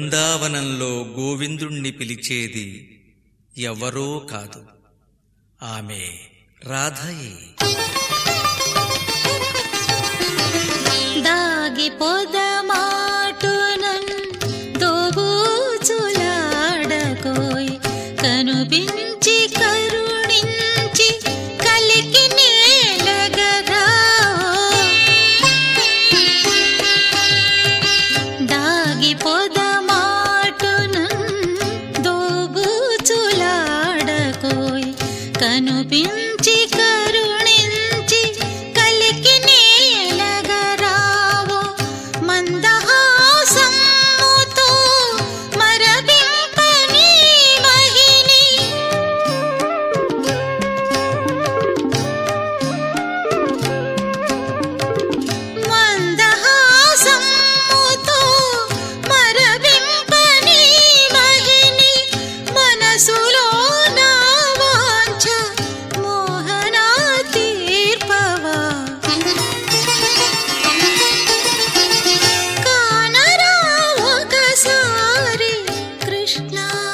బృందావనంలో గోవిందుణ్ణి పిలిచేది ఎవరో కాదు, ఆమె రాధయే. దాగిపోదమాటునన్ దోబూచులాడకోయ్ కనుపించి కరుణించి కలికి నేలగరా. దాగిపోదమాటునన్ దోబూచులాడకోయ్ కనుపించి కరుణించి కలికి నేలగరావో. మందహాసముతో మరవింపని మహిని మందహాసముతో మరవింపని మహిని మనసులో నా వాంఛ మోహన తీర్పవా. కానరా ఒకసారి కృష్ణ.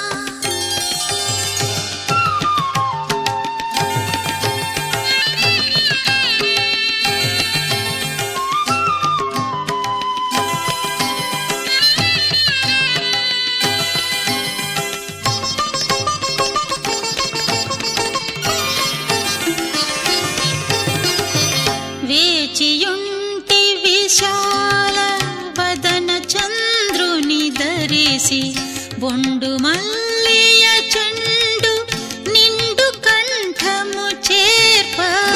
వేచియుంటి విశాల వదన చంద్రుని ధరిసి బొండు మల్లియ చెండు నిండు కంఠము చేర్ప.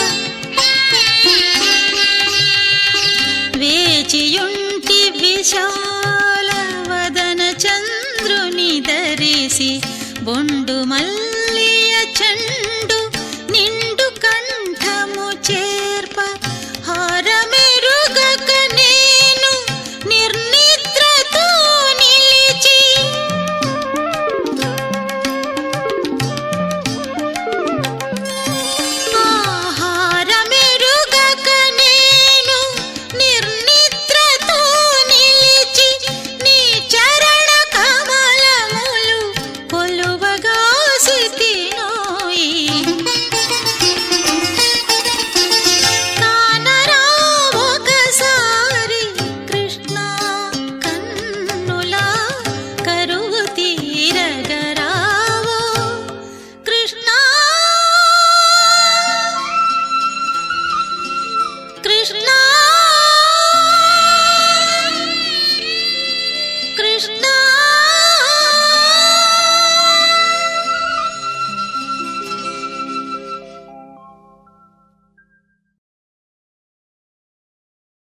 వేచియుంటి విశాల వదన చంద్రుని ధరిసి బొండు మల్లియ చెండు